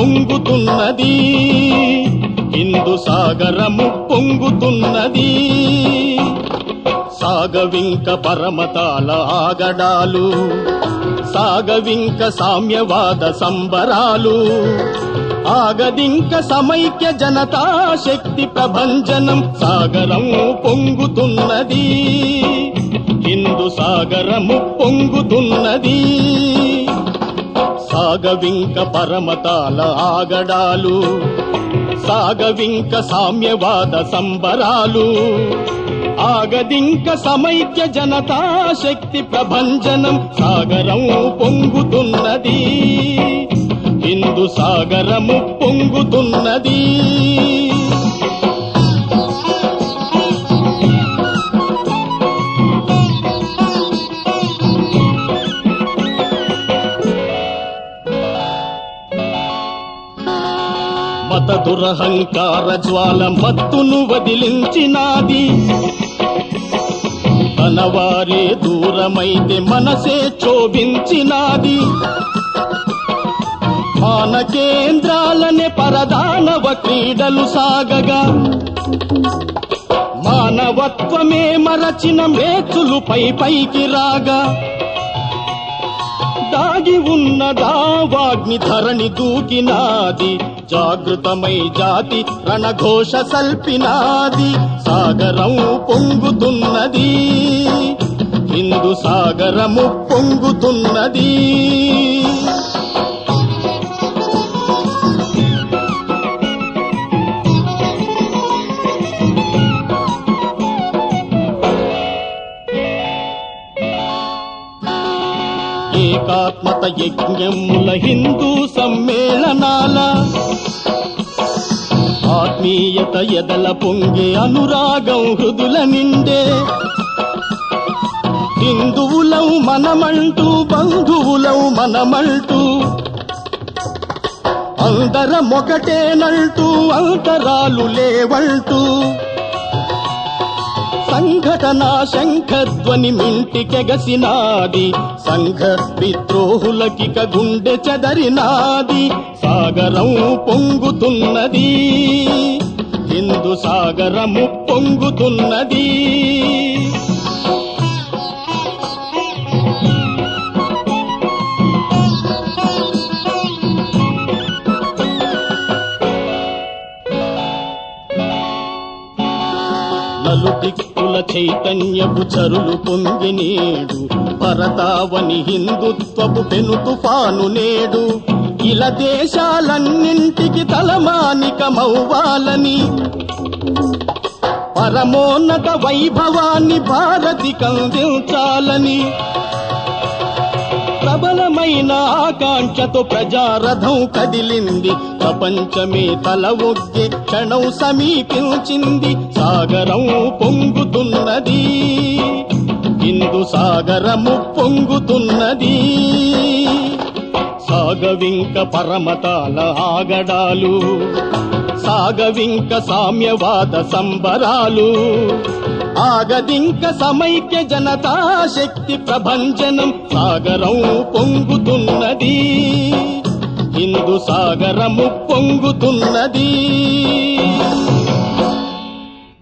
పొంగుతున్నది, హిందూ సాగరము పొంగుతున్నది. సాగవింక పరమతాల ఆగడాలు, సాగవింక సామ్యవాద సంబరాలు, ఆగదింక సమైక్య జనతా శక్తి ప్రభంజనం. సాగరం పొంగుతున్నది, హిందూ సాగరము పొంగుతున్నది. సాగవింక పరమతాల ఆగడాలు, సాగవింక సామ్యవాద సంబరాలు, ఆగదింక సమైక్య జనతా శక్తి ప్రభంజనం. సాగరం పొంగుతున్నది, హిందూ సాగరము పొంగుతున్నది. మత దురహంకార జ్వాల మత్తును వదిలించినాది, తన వారే దూరమైతే మనసే క్షోభించినాది. మాన కేంద్రాలనే పరదానవ క్రీడలు సాగగా, మానవత్వమే మరచిన మేచులు పైకి రాగా, దాగి ఉన్న దావాగ్ని ధరణి దూకినాది. జాగృతమై జాతి రణఘోష సల్పినాది. సాగరం పొంగుతున్నది, హిందూ సాగరము పొంగుతున్నది. ఏకాత్మత యజ్ఞముల హిందూ సమ్మేళనాల, ఆత్మీయత ఎదల పొంగే అనురాగం హృదుల నిండే. హిందువులం మనమంటూ, బంధువులం మనమంటూ, అందరమొకటేనంటూ, అంతరాలు లేవంటూ, సంఘటన శంఖధ్వని మింటికెగసినాది. సంఘ విద్రోహులకిక గుండె చెదరినాది. సాగరం పొంగుతున్నది, హిందూ సాగరము పొంగుతున్నది. నలుదిక్కుల చైతన్యపు చరులు పొంగి నేడు, భరతావని హిందుత్వపు పెను తుఫాను నేడు. ఇలా దేశాలన్నింటికి తలమానికమవ్వాలని, పరమోన్నత వైభవాన్ని భారతికందించాలని, ప్రబలమైన ఆకాంక్షతో ప్రజారథం కదిలింది. ప్రపంచమే తల ఒగ్గే క్షణం సమీపించింది. సాగరం పొంగుతున్నది, హిందూ సాగరము పొంగుతున్నది. సాగవింక పరమతాల ఆగడాలు, సాగవింక సామ్యవాద సంబరాలు, ఆగదింక సమైక్య జనతా శక్తి ప్రభంజనం. సాగరం పొంగుతున్నది, హిందూ సాగరము పొంగుతున్నది.